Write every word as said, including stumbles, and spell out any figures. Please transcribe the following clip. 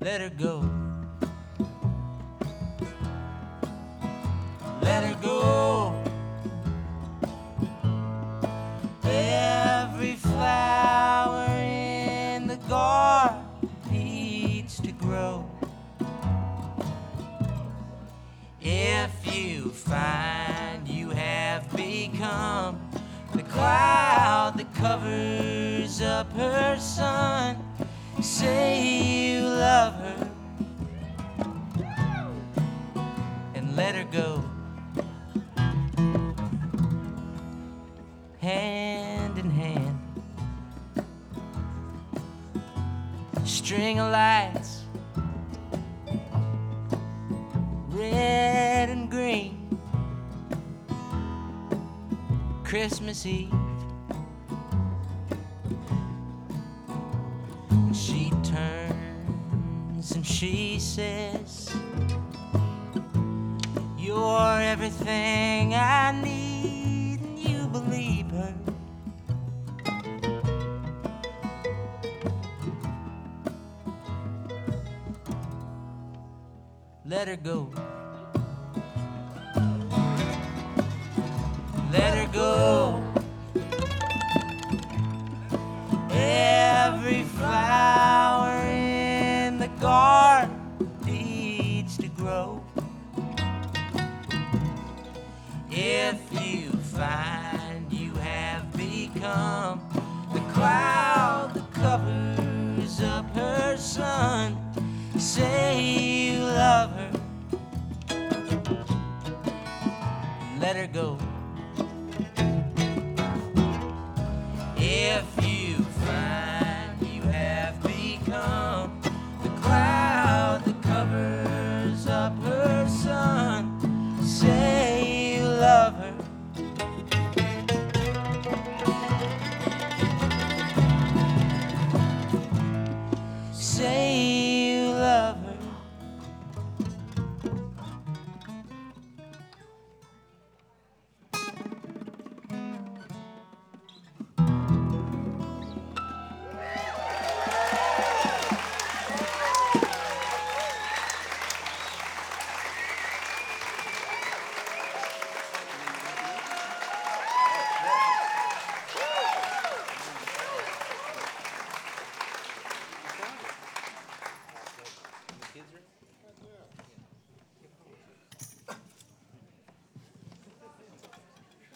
let her go. Let her go. Every flower in the garden needs to grow. If you find you have become the cloud that covers up her sun, say you love her and let her go. Hand in hand, string of lights, red and green, Christmas Eve. And she turns and she says, you're everything I need, and you believe her. Let her go. Let her go. Every flower in the garden needs to grow. If you find you have become the cloud that covers up her sun, say you love her, let her go. If you